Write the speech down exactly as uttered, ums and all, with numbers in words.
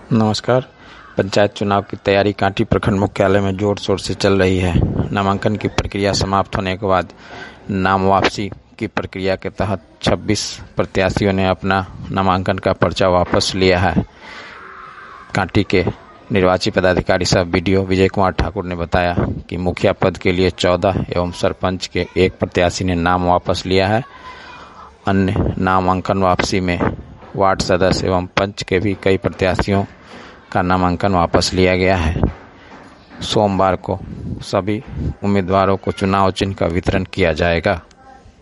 नमस्कार। पंचायत चुनाव की तैयारी कांटी प्रखंड मुख्यालय में जोर शोर से चल रही है। नामांकन की प्रक्रिया समाप्त होने के बाद नाम वापसी की प्रक्रिया के तहत छब्बीस प्रत्याशियों ने अपना नामांकन का पर्चा वापस लिया है। कांटी के निर्वाची पदाधिकारी सह बीडीओ विजय कुमार ठाकुर ने बताया कि मुखिया पद के लिए चौदह एवं सरपंच के एक प्रत्याशी ने नाम वापस लिया है। अन्य नामांकन वापसी में वार्ड सदस्य एवं पंच के भी कई प्रत्याशियों का नामांकन वापस लिया गया है। सोमवार को सभी उम्मीदवारों को चुनाव चिन्ह का वितरण किया जाएगा।